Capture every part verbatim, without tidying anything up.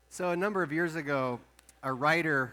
So, a number of years ago, a writer,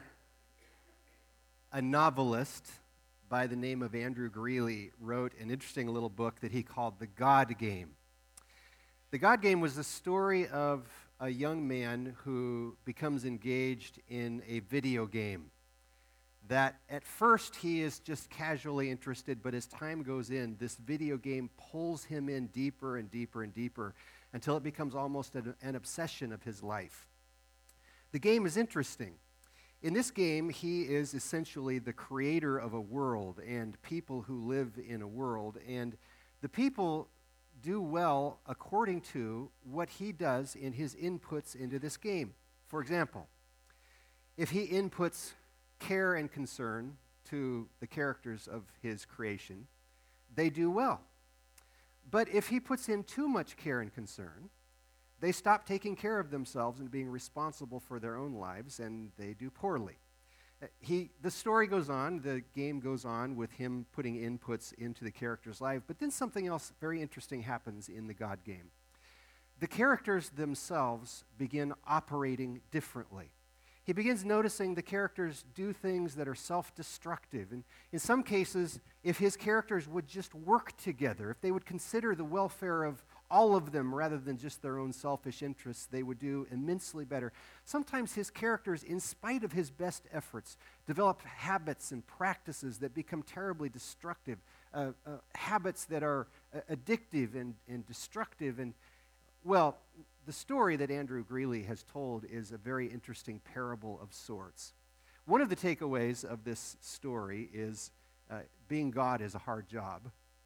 a novelist by the name of Andrew Greeley wrote an interesting little book that he called The God Game. The God Game was the story of a young man who becomes engaged in a video game that at first he is just casually interested, but as time goes in, this video game pulls him in deeper and deeper and deeper until it becomes almost an, an obsession of his life. The game is interesting. In this game, he is essentially the creator of a world and people who live in a world, and the people do well according to what he does in his inputs into this game. For example, if he inputs care and concern to the characters of his creation, they do well. But if he puts in too much care and concern, they stop taking care of themselves and being responsible for their own lives, and they do poorly. Uh, He, the story goes on, the game goes on with him putting inputs into the character's life, but then something else very interesting happens in the God game. The characters themselves begin operating differently. He begins noticing the characters do things that are self-destructive. And in some cases, if his characters would just work together, if they would consider the welfare of all of them rather than just their own selfish interests, they would do immensely better. Sometimes his characters, in spite of his best efforts, develop habits and practices that become terribly destructive, uh, uh, habits that are uh, addictive and, and destructive. And, well, the story that Andrew Greeley has told is a very interesting parable of sorts. One of the takeaways of this story is uh, being God is a hard job.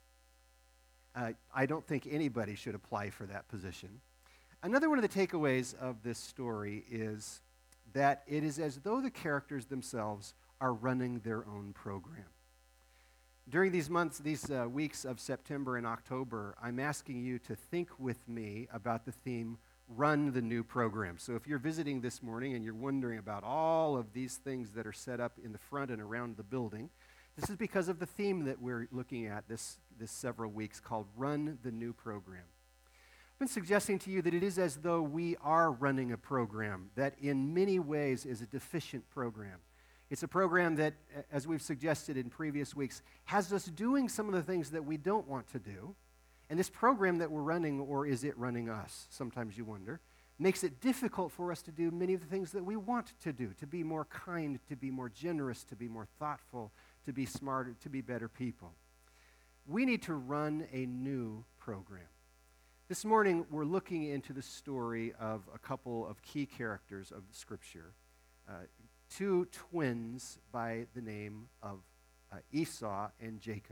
Uh, I don't think anybody should apply for that position. Another one of the takeaways of this story is that it is as though the characters themselves are running their own program. During these months, these uh, weeks of September and October, I'm asking you to think with me about the theme, Run the New Program. So if you're visiting this morning and you're wondering about all of these things that are set up in the front and around the building, this is because of the theme that we're looking at this, this several weeks called Run the New Program. I've been suggesting to you that it is as though we are running a program that in many ways is a deficient program. It's a program that, as we've suggested in previous weeks, has us doing some of the things that we don't want to do. And this program that we're running, or is it running us, sometimes you wonder, makes it difficult for us to do many of the things that we want to do, to be more kind, to be more generous, to be more thoughtful, to be smarter, to be better people. We need to run a new program. This morning, we're looking into the story of a couple of key characters of the Scripture, uh, two twins by the name of uh, Esau and Jacob.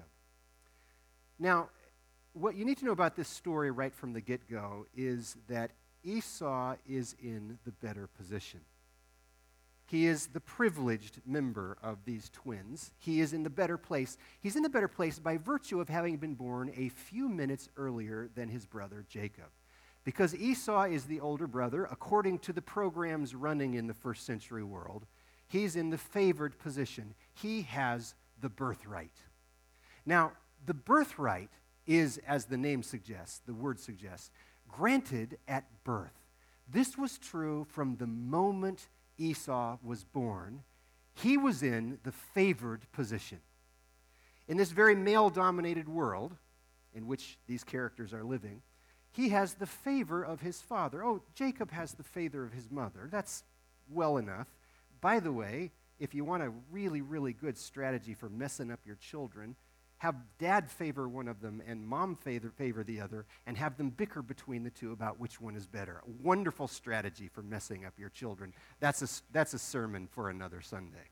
Now, what you need to know about this story right from the get-go is that Esau is in the better position. He is the privileged member of these twins. He is in the better place. He's in the better place by virtue of having been born a few minutes earlier than his brother Jacob. Because Esau is the older brother, according to the programs running in the first century world, he's in the favored position. He has the birthright. Now, the birthright is, as the name suggests, the word suggests, granted at birth. This was true from the moment Esau was born. He was in the favored position. In this very male-dominated world in which these characters are living, he has the favor of his father. Oh, Jacob has the favor of his mother. That's well enough. By the way, if you want a really, really good strategy for messing up your children, have dad favor one of them and mom favor, favor the other, and have them bicker between the two about which one is better. A wonderful strategy for messing up your children. That's a, that's a sermon for another Sunday.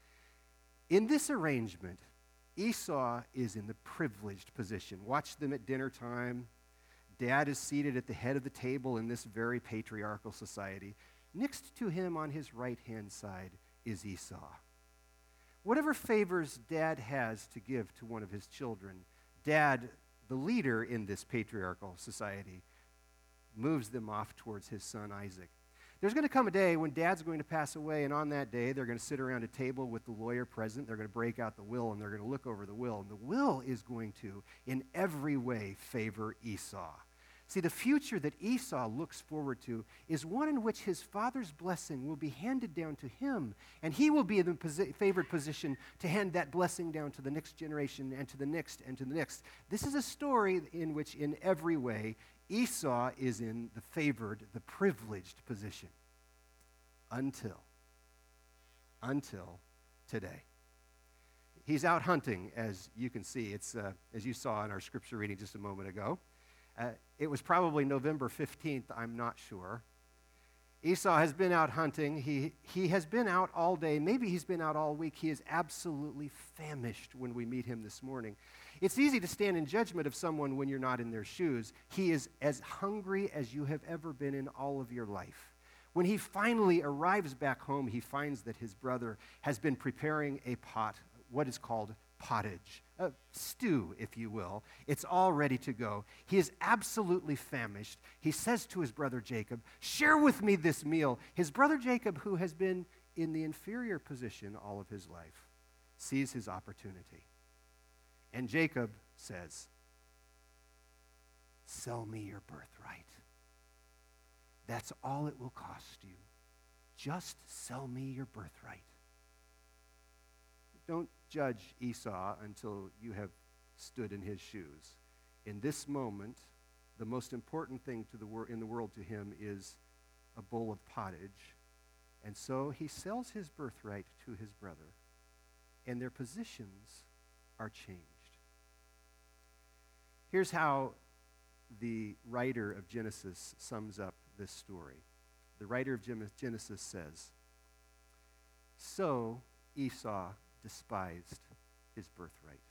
In this arrangement, Esau is in the privileged position. Watch them at dinner time. Dad is seated at the head of the table in this very patriarchal society. Next to him on his right-hand side is Esau. Whatever favors Dad has to give to one of his children, Dad, the leader in this patriarchal society, moves them off towards his son Isaac. There's going to come a day when Dad's going to pass away, and on that day, they're going to sit around a table with the lawyer present. They're going to break out the will, and they're going to look over the will. And the will is going to, in every way, favor Esau. See, the future that Esau looks forward to is one in which his father's blessing will be handed down to him, and he will be in the posi- favored position to hand that blessing down to the next generation and to the next and to the next. This is a story in which, in every way, Esau is in the favored, the privileged position. Until, until today. He's out hunting, as you can see. It's, uh, as you saw in our scripture reading just a moment ago. Uh, it was probably November fifteenth, I'm not sure. Esau has been out hunting. He, he has been out all day. Maybe he's been out all week. He is absolutely famished when we meet him this morning. It's easy to stand in judgment of someone when you're not in their shoes. He is as hungry as you have ever been in all of your life. When he finally arrives back home, he finds that his brother has been preparing a pot, what is called pottage, a stew, if you will. It's all ready to go. He is absolutely famished. He says to his brother Jacob, "Share with me this meal." His brother Jacob, who has been in the inferior position all of his life, sees his opportunity. And Jacob says, "Sell me your birthright. That's all it will cost you. Just sell me your birthright." Don't judge Esau until you have stood in his shoes. In this moment, the most important thing to the wor- in the world to him is a bowl of pottage. And so he sells his birthright to his brother, and their positions are changed. Here's how the writer of Genesis sums up this story. The writer of Genesis says, "So Esau despised his birthright."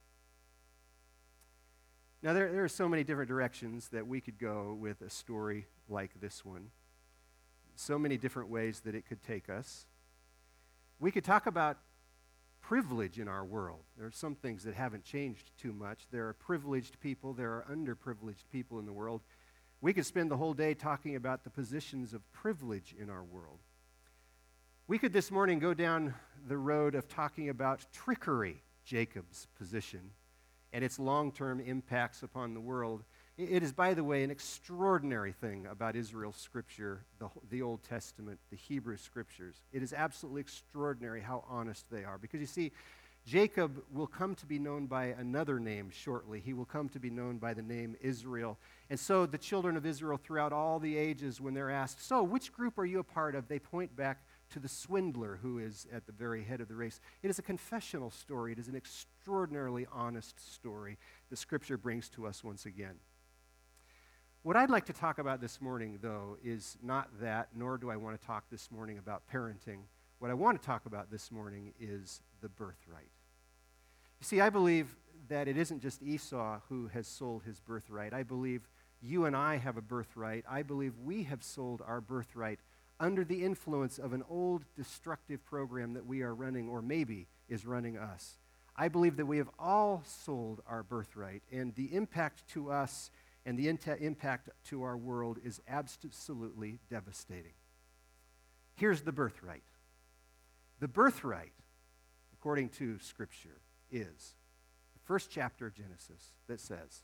Now, there, there are so many different directions that we could go with a story like this one. So many different ways that it could take us. We could talk about privilege in our world. There are some things that haven't changed too much. There are privileged people. There are underprivileged people in the world. We could spend the whole day talking about the positions of privilege in our world. We could this morning go down the road of talking about trickery, Jacob's position, and its long-term impacts upon the world. It is, by the way, an extraordinary thing about Israel's scripture, the, the Old Testament, the Hebrew scriptures. It is absolutely extraordinary how honest they are. Because you see, Jacob will come to be known by another name shortly. He will come to be known by the name Israel. And so the children of Israel throughout all the ages, when they're asked, "So, which group are you a part of?" they point back to the swindler who is at the very head of the race. It is a confessional story. It is an extraordinarily honest story the Scripture brings to us once again. What I'd like to talk about this morning, though, is not that, nor do I want to talk this morning about parenting. What I want to talk about this morning is the birthright. You see, I believe that it isn't just Esau who has sold his birthright. I believe you and I have a birthright. I believe we have sold our birthright under the influence of an old destructive program that we are running, or maybe is running us. I believe that we have all sold our birthright, and the impact to us and the in- impact to our world is absolutely devastating. Here's the birthright. The birthright, according to Scripture, is the first chapter of Genesis that says,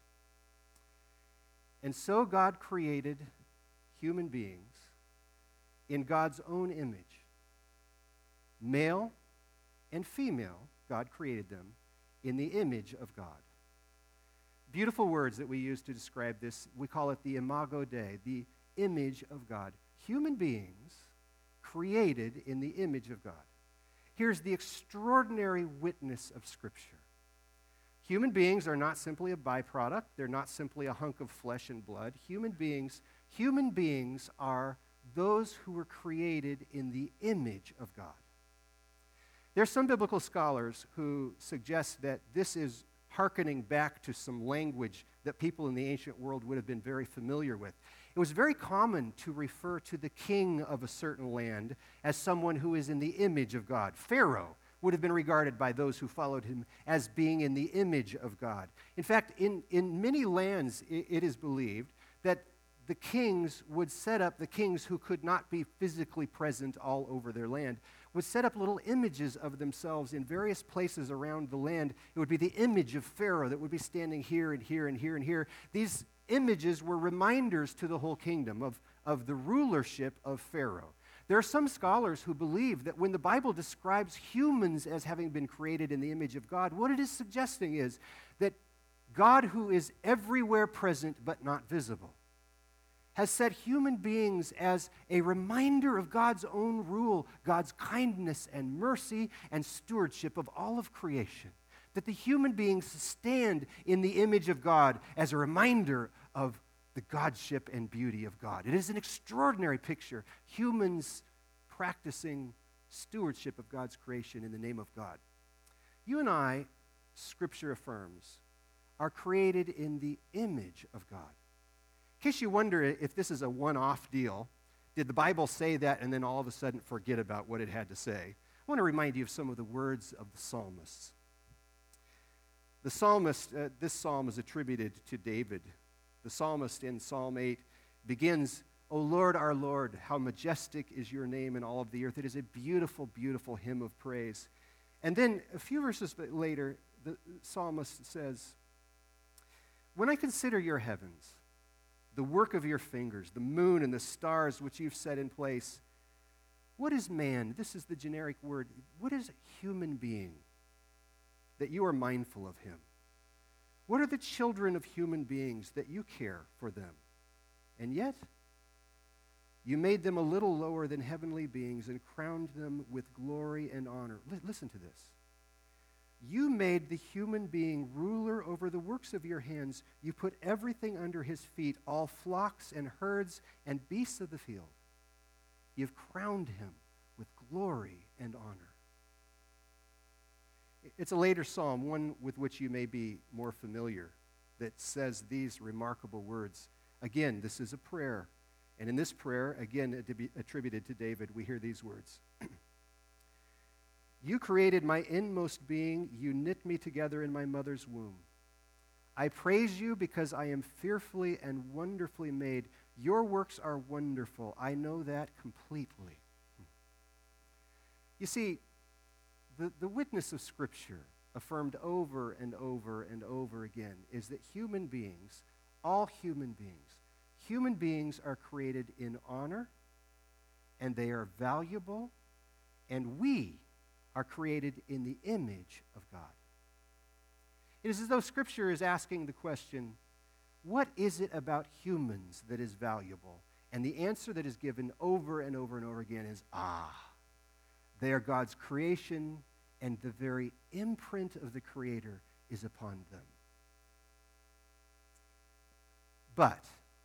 "And so God created human beings in God's own image. Male and female, God created them in the image of God." Beautiful words that we use to describe this. We call it the imago Dei, the image of God. Human beings created in the image of God. Here's the extraordinary witness of Scripture. Human beings are not simply a byproduct. They're not simply a hunk of flesh and blood. Human beings, human beings are those who were created in the image of God. There are some biblical scholars who suggest that this is hearkening back to some language that people in the ancient world would have been very familiar with. It was very common to refer to the king of a certain land as someone who is in the image of God. Pharaoh would have been regarded by those who followed him as being in the image of God. In fact, in, in many lands, it, it is believed that the kings would set up, the kings who could not be physically present all over their land, would set up little images of themselves in various places around the land. It would be the image of Pharaoh that would be standing here and here and here and here. These images were reminders to the whole kingdom of, of the rulership of Pharaoh. There are some scholars who believe that when the Bible describes humans as having been created in the image of God, what it is suggesting is that God, who is everywhere present but not visible, has set human beings as a reminder of God's own rule, God's kindness and mercy and stewardship of all of creation. That the human beings stand in the image of God as a reminder of the Godship and beauty of God. It is an extraordinary picture. Humans practicing stewardship of God's creation in the name of God. You and I, Scripture affirms, are created in the image of God. In case you wonder if this is a one-off deal, did the Bible say that and then all of a sudden forget about what it had to say? I want to remind you of some of the words of the psalmists. The psalmist, uh, this psalm is attributed to David. The psalmist in Psalm eight begins, "O Lord, our Lord, how majestic is your name in all of the earth." It is a beautiful, beautiful hymn of praise. And then a few verses later, the psalmist says, "When I consider your heavens, the work of your fingers, the moon and the stars which you've set in place, what is man?" This is the generic word. What is human being that you are mindful of him? What are the children of human beings that you care for them? And yet, you made them a little lower than heavenly beings and crowned them with glory and honor. L- listen to this. You made the human being ruler over the works of your hands. You put everything under his feet, all flocks and herds and beasts of the field. You've crowned him with glory and honor. It's a later psalm, one with which you may be more familiar, that says these remarkable words. Again, this is a prayer. And in this prayer, again attributed to David, we hear these words. You created my inmost being. You knit me together in my mother's womb. I praise you because I am fearfully and wonderfully made. Your works are wonderful. I know that completely. You see, the, the witness of Scripture, affirmed over and over and over again, is that human beings, all human beings, human beings are created in honor, and they are valuable, and we are created in the image of God. It is as though Scripture is asking the question, what is it about humans that is valuable? And the answer that is given over and over and over again is, ah, they are God's creation, and the very imprint of the Creator is upon them. But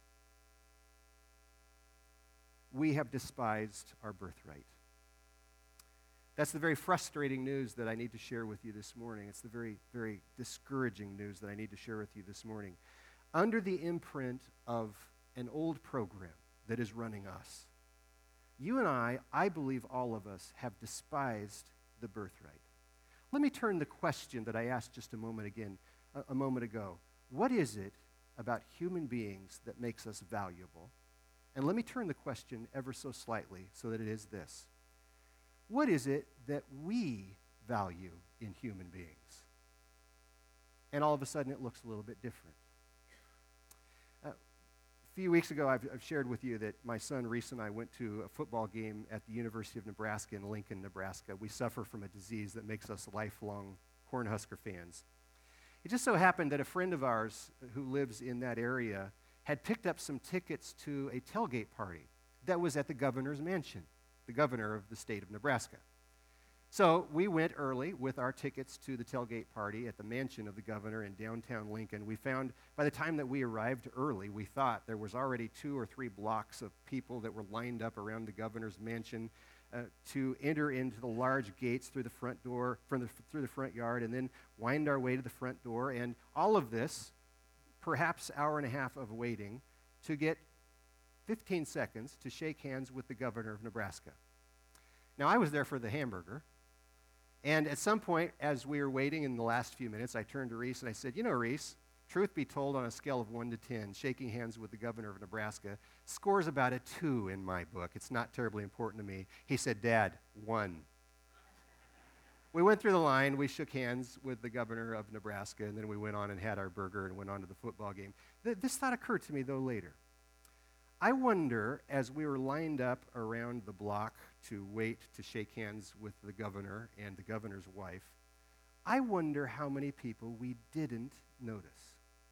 we have despised our birthright. That's the very frustrating news that I need to share with you this morning. It's the very, very discouraging news that I need to share with you this morning. Under the imprint of an old program that is running us, you and I, I believe all of us, have despised the birthright. Let me turn the question that I asked just a moment again, a, a moment ago. What is it about human beings that makes us valuable? And let me turn the question ever so slightly so that it is this. What is it that we value in human beings? And all of a sudden it looks a little bit different. Uh, a few weeks ago I've, I've shared with you that my son Reese and I went to a football game at the University of Nebraska in Lincoln, Nebraska. We suffer from a disease that makes us lifelong Cornhusker fans. It just so happened that a friend of ours who lives in that area had picked up some tickets to a tailgate party that was at the governor's mansion, the governor of the state of Nebraska. So we went early with our tickets to the tailgate party at the mansion of the governor in downtown Lincoln. We found, by the time that we arrived early, we thought there was already two or three blocks of people that were lined up around the governor's mansion uh, to enter into the large gates through the front door, from the, through the front yard, and then wind our way to the front door. And all of this, perhaps hour and a half of waiting, to get fifteen seconds to shake hands with the governor of Nebraska. Now, I was there for the hamburger, and at some point, as we were waiting in the last few minutes, I turned to Reese and I said, you know, Reese, truth be told, on a scale of one to ten, shaking hands with the governor of Nebraska scores about a two in my book. It's not terribly important to me. He said, Dad, one. we went through the line, we shook hands with the governor of Nebraska, and then we went on and had our burger and went on to the football game. Th- this thought occurred to me, though, later. I wonder, as we were lined up around the block to wait to shake hands with the governor and the governor's wife, I wonder how many people we didn't notice.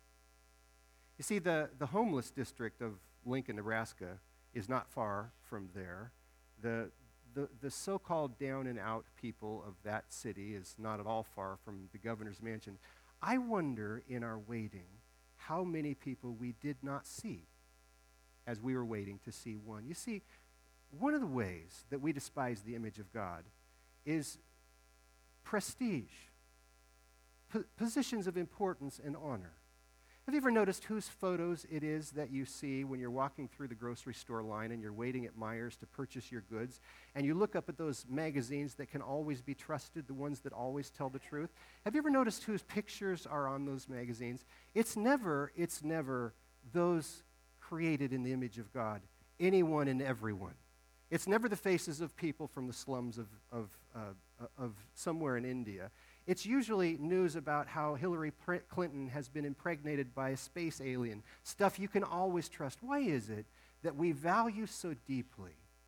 You see, the, the homeless district of Lincoln, Nebraska is not far from there. The, the, the so-called down and out people of that city is not at all far from the governor's mansion. I wonder in our waiting how many people we did not see as we were waiting to see one. You see, one of the ways that we despise the image of God is prestige, po- positions of importance and honor. Have you ever noticed whose photos it is that you see when you're walking through the grocery store line and you're waiting at Meijer's to purchase your goods, and you look up at those magazines that can always be trusted, the ones that always tell the truth? Have you ever noticed whose pictures are on those magazines? It's never, it's never those created in the image of God, anyone and everyone. It's never the faces of people from the slums of, of, uh, of somewhere in India. It's usually news about how Hillary Clinton has been impregnated by a space alien, stuff you can always trust. Why is it that we value so deeply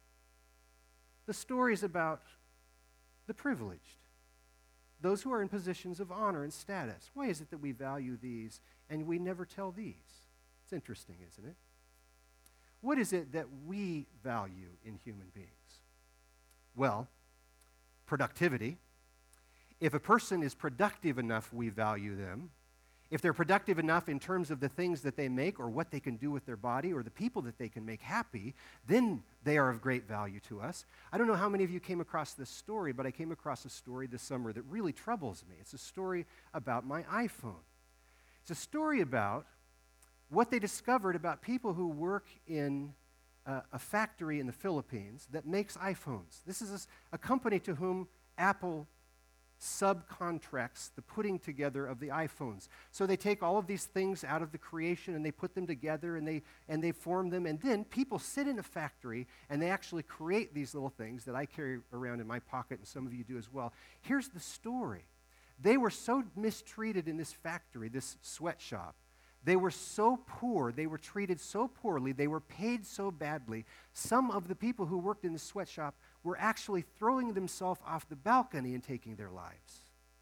the stories about the privileged, those who are in positions of honor and status? Why is it that we value these and we never tell these? It's interesting, isn't it? What is it that we value in human beings? Well, productivity. If a person is productive enough, we value them. If they're productive enough in terms of the things that they make or what they can do with their body or the people that they can make happy, then they are of great value to us. I don't know how many of you came across this story, but I came across a story this summer that really troubles me. It's a story about my iPhone. It's a story about what they discovered about people who work in uh, a factory in the Philippines that makes iPhones. This is a, a company to whom Apple subcontracts the putting together of the iPhones. So they take all of these things out of the creation and they put them together and they and they form them, and then people sit in a factory and they actually create these little things that I carry around in my pocket, and some of you do as well. Here's the story. They were so mistreated in this factory, this sweatshop. They were so poor, they were treated so poorly, they were paid so badly. Some of the people who worked in the sweatshop were actually throwing themselves off the balcony and taking their lives.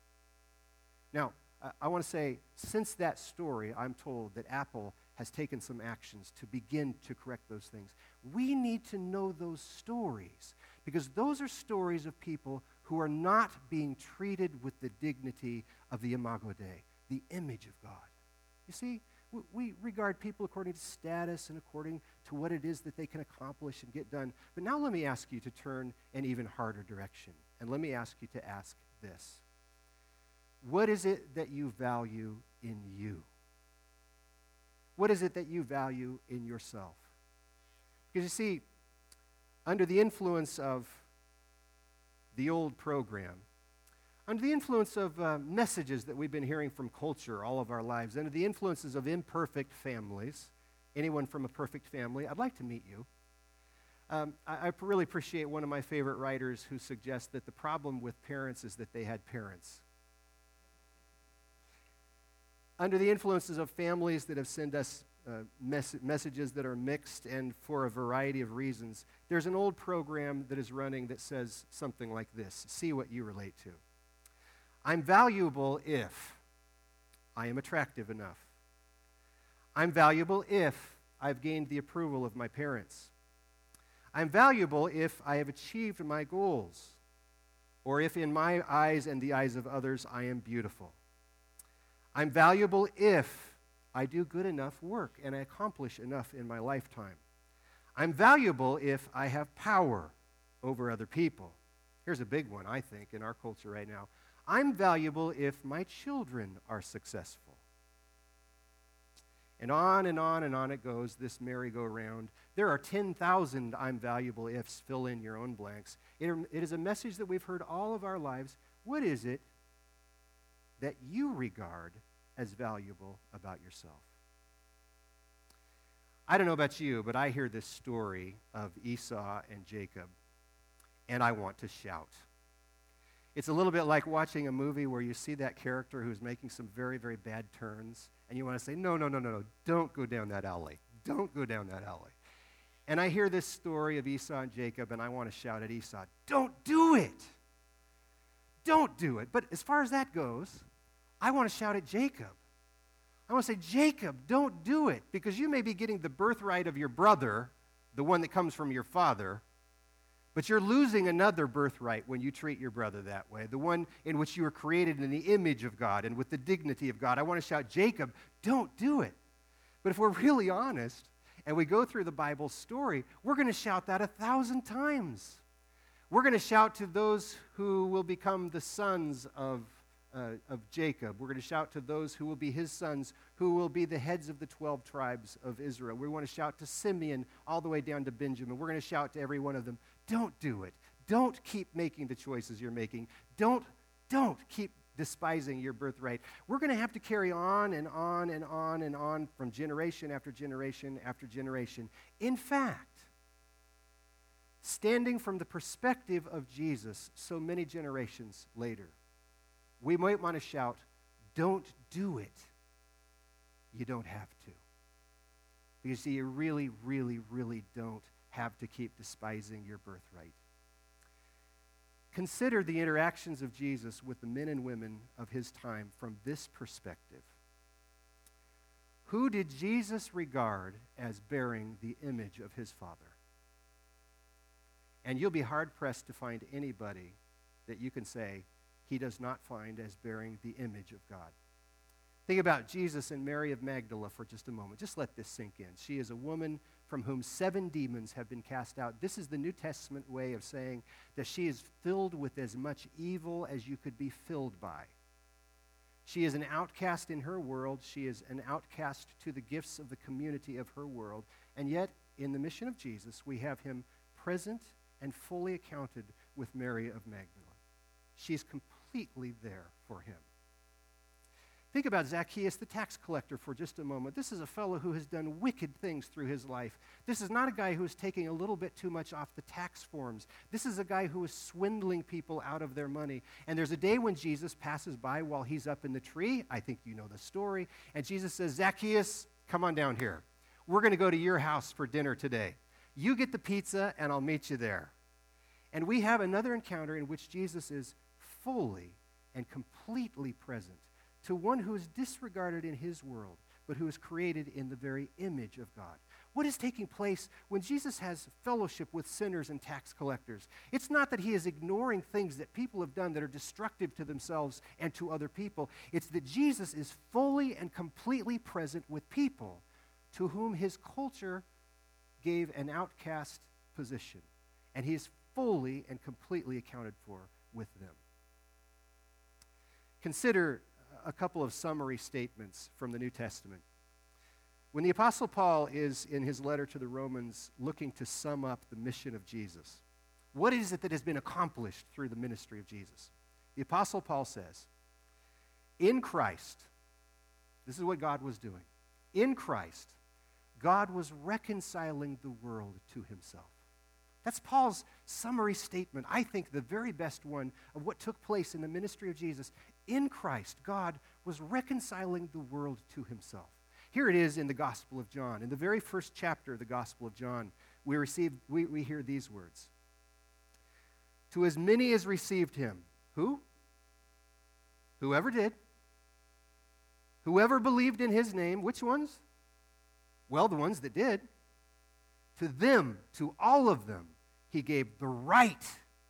Now, I, I want to say, since that story, I'm told that Apple has taken some actions to begin to correct those things. We need to know those stories, because those are stories of people who are not being treated with the dignity of the Imago Dei, the image of God. You see, we regard people according to status and according to what it is that they can accomplish and get done. But now let me ask you to turn an even harder direction. And let me ask you to ask this. What is it that you value in you? What is it that you value in yourself? Because you see, under the influence of the old program, under the influence of uh, messages that we've been hearing from culture all of our lives, under the influences of imperfect families, anyone from a perfect family, I'd like to meet you. Um, I, I really appreciate one of my favorite writers who suggests that the problem with parents is that they had parents. Under the influences of families that have sent us uh, mes- messages that are mixed and for a variety of reasons, there's an old program that is running that says something like this. See what you relate to. I'm valuable if I am attractive enough. I'm valuable if I've gained the approval of my parents. I'm valuable if I have achieved my goals, or if in my eyes and the eyes of others I am beautiful. I'm valuable if I do good enough work and I accomplish enough in my lifetime. I'm valuable if I have power over other people. Here's a big one, I think, in our culture right now. I'm valuable if my children are successful. And on and on and on it goes, this merry-go-round. There are ten thousand I'm valuable ifs. Fill in your own blanks. It, it is a message that we've heard all of our lives. What is it that you regard as valuable about yourself? I don't know about you, but I hear this story of Esau and Jacob, and I want to shout. It's a little bit like watching a movie where you see that character who's making some very, very bad turns, and you want to say, no, no, no, no, no, don't go down that alley. Don't go down that alley. And I hear this story of Esau and Jacob, and I want to shout at Esau, don't do it. Don't do it. But as far as that goes, I want to shout at Jacob. I want to say, Jacob, don't do it, because you may be getting the birthright of your brother, the one that comes from your father, but you're losing another birthright when you treat your brother that way, the one in which you were created in the image of God and with the dignity of God. I want to shout, Jacob, don't do it. But if we're really honest and we go through the Bible story, we're going to shout that a thousand times. We're going to shout to those who will become the sons of, uh, of Jacob. We're going to shout to those who will be his sons, who will be the heads of the twelve tribes of Israel. We want to shout to Simeon all the way down to Benjamin. We're going to shout to every one of them, don't do it. Don't keep making the choices you're making. Don't, don't keep despising your birthright. We're going to have to carry on and on and on and on from generation after generation after generation. In fact, standing from the perspective of Jesus so many generations later, we might want to shout, don't do it. You don't have to. Because see, you really, really, really don't have to keep despising your birthright. Consider the interactions of Jesus with the men and women of his time from this perspective. Who did Jesus regard as bearing the image of his Father? And you'll be hard-pressed to find anybody that you can say he does not find as bearing the image of God. Think about Jesus and Mary of Magdala for just a moment. Just let this sink in. She is a woman from whom seven demons have been cast out. This is the New Testament way of saying that she is filled with as much evil as you could be filled by. She is an outcast in her world. She is an outcast to the gifts of the community of her world. And yet, in the mission of Jesus, we have him present and fully accounted with Mary of Magdala. She's completely there for him. Think about Zacchaeus, the tax collector, for just a moment. This is a fellow who has done wicked things through his life. This is not a guy who is taking a little bit too much off the tax forms. This is a guy who is swindling people out of their money. And there's a day when Jesus passes by while he's up in the tree. I think you know the story. And Jesus says, Zacchaeus, come on down here. We're going to go to your house for dinner today. You get the pizza, and I'll meet you there. And we have another encounter in which Jesus is fully and completely present to one who is disregarded in his world, but who is created in the very image of God. What is taking place when Jesus has fellowship with sinners and tax collectors? It's not that he is ignoring things that people have done that are destructive to themselves and to other people. It's that Jesus is fully and completely present with people to whom his culture gave an outcast position, and he is fully and completely accounted for with them. Consider a couple of summary statements from the New Testament. When the Apostle Paul is in his letter to the Romans looking to sum up the mission of Jesus, what is it that has been accomplished through the ministry of Jesus? The Apostle Paul says, in Christ, this is what God was doing. In Christ, God was reconciling the world to himself. That's Paul's summary statement, I think the very best one of what took place in the ministry of Jesus. In Christ, God was reconciling the world to himself. Here it is in the Gospel of John. In the very first chapter of the Gospel of John, we, receive, we, we hear these words. To as many as received him. Who? Whoever did. Whoever believed in his name. Which ones? Well, the ones that did. To them, to all of them, he gave the right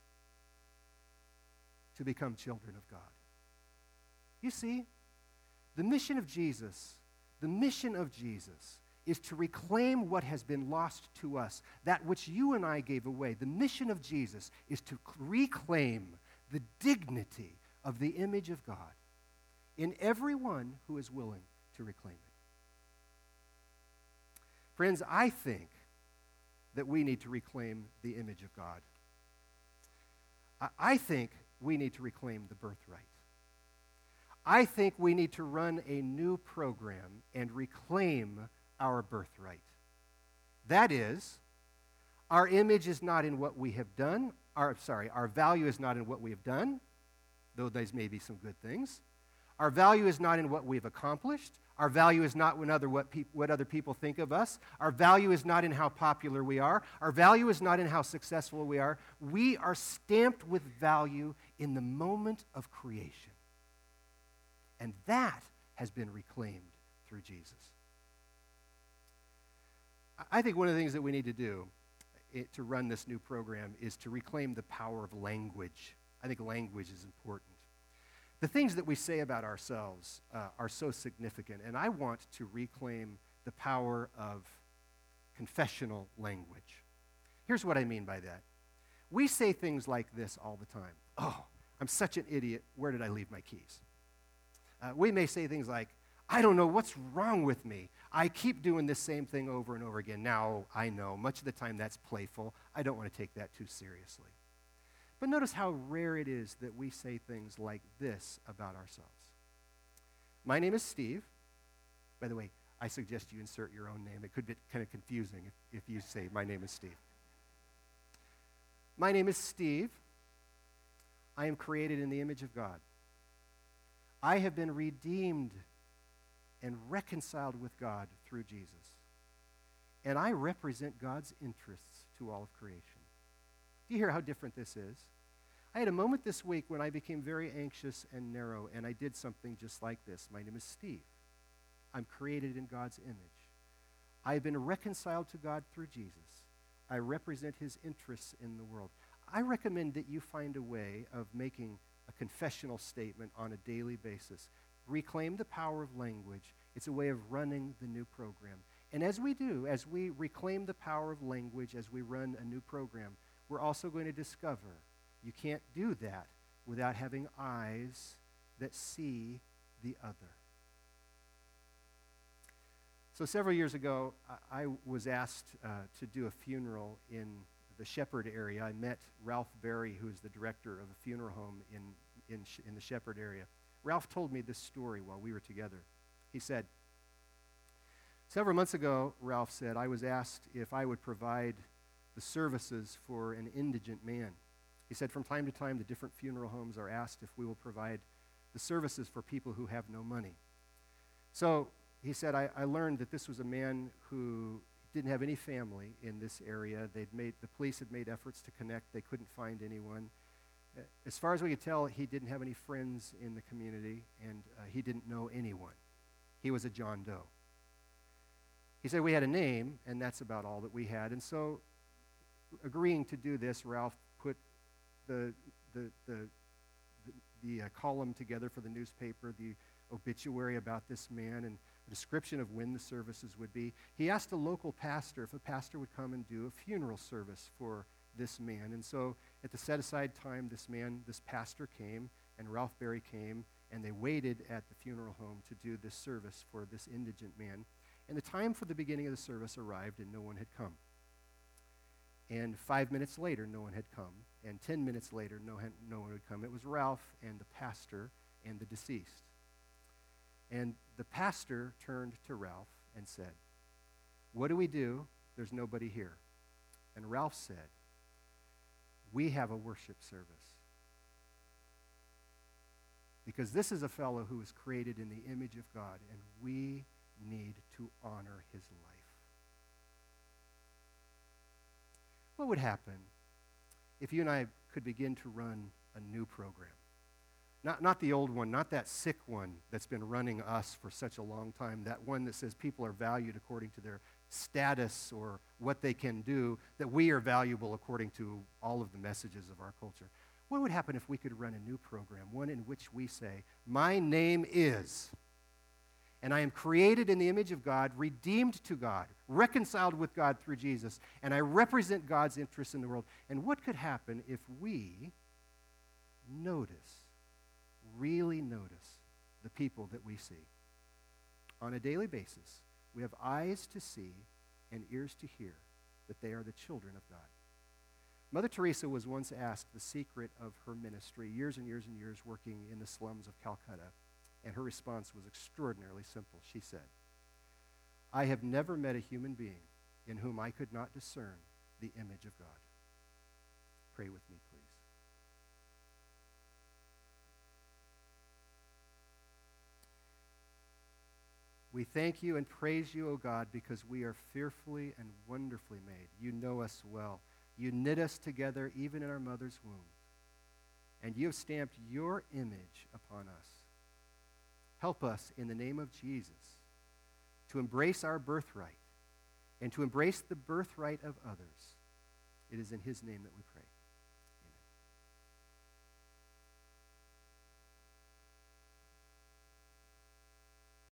to become children of God. You see, the mission of Jesus, the mission of Jesus is to reclaim what has been lost to us, that which you and I gave away. The mission of Jesus is to reclaim the dignity of the image of God in everyone who is willing to reclaim it. Friends, I think that we need to reclaim the image of God. I think we need to reclaim the birthright. I think we need to run a new program and reclaim our birthright. That is, our image is not in what we have done. Our, sorry, our value is not in what we have done. though these may be some good things. Our value is not in what we've accomplished. Our value is not in other, what, peop, what other people think of us. Our value is not in how popular we are. Our value is not in how successful we are. We are stamped with value in the moment of creation. And that has been reclaimed through Jesus. I think one of the things that we need to do it, to run this new program is to reclaim the power of language. I think language is important. The things that we say about ourselves uh, are so significant, and I want to reclaim the power of confessional language. Here's what I mean by that. We say things like this all the time. Oh, I'm such an idiot. Where did I leave my keys? Uh, we may say things like, I don't know what's wrong with me. I keep doing this same thing over and over again. Now, I know, much of the time that's playful. I don't want to take that too seriously. But notice how rare it is that we say things like this about ourselves. My name is Steve. By the way, I suggest you insert your own name. It could be kind of confusing if, if you say, my name is Steve. My name is Steve. I am created in the image of God. I have been redeemed and reconciled with God through Jesus. And I represent God's interests to all of creation. Do you hear how different this is? I had a moment this week when I became very anxious and narrow, and I did something just like this. My name is Steve. I'm created in God's image. I have been reconciled to God through Jesus. I represent his interests in the world. I recommend that you find a way of making a confessional statement on a daily basis. Reclaim the power of language. It's a way of running the new program. And as we do, as we reclaim the power of language, as we run a new program, we're also going to discover you can't do that without having eyes that see the other. So several years ago, I, I was asked uh, to do a funeral in the Shepherd area. I met Ralph Berry, who is the director of a funeral home in, in, in the Shepherd area. Ralph told me this story while we were together. He said, several months ago, Ralph said, I was asked if I would provide the services for an indigent man. He said, from time to time, the different funeral homes are asked if we will provide the services for people who have no money. So he said, I, I learned that this was a man who didn't have any family in this area. They'd made, the police had made efforts to connect. They couldn't find anyone. As far as we could tell, he didn't have any friends in the community, and uh, he didn't know anyone. He was a John Doe. He said we had a name, and that's about all that we had. And so, agreeing to do this, Ralph put the the the, the, the uh, column together for the newspaper, the obituary about this man, and a description of when the services would be. He asked a local pastor if a pastor would come and do a funeral service for this man. And so at the set-aside time, this man, this pastor came, and Ralph Berry came, and they waited at the funeral home to do this service for this indigent man. And the time for the beginning of the service arrived, and no one had come. And five minutes later, no one had come. And ten minutes later, no, no one had come. It was Ralph and the pastor and the deceased. And the pastor turned to Ralph and said, what do we do? There's nobody here. And Ralph said, we have a worship service. Because this is a fellow who was created in the image of God, and we need to honor his life. What would happen if you and I could begin to run a new program? Not, not the old one, not that sick one that's been running us for such a long time, that one that says people are valued according to their status or what they can do, that we are valuable according to all of the messages of our culture. What would happen if we could run a new program, one in which we say, my name is, and I am created in the image of God, redeemed to God, reconciled with God through Jesus, and I represent God's interests in the world. And what could happen if we notice, really notice, the people that we see? On a daily basis, we have eyes to see and ears to hear that they are the children of God. Mother Teresa was once asked the secret of her ministry, years and years and years working in the slums of Calcutta, and her response was extraordinarily simple. She said, I have never met a human being in whom I could not discern the image of God. Pray with me, please. We thank you and praise you, O God, because we are fearfully and wonderfully made. You know us well. You knit us together even in our mother's womb. And you have stamped your image upon us. Help us in the name of Jesus to embrace our birthright and to embrace the birthright of others. It is in his name that we pray.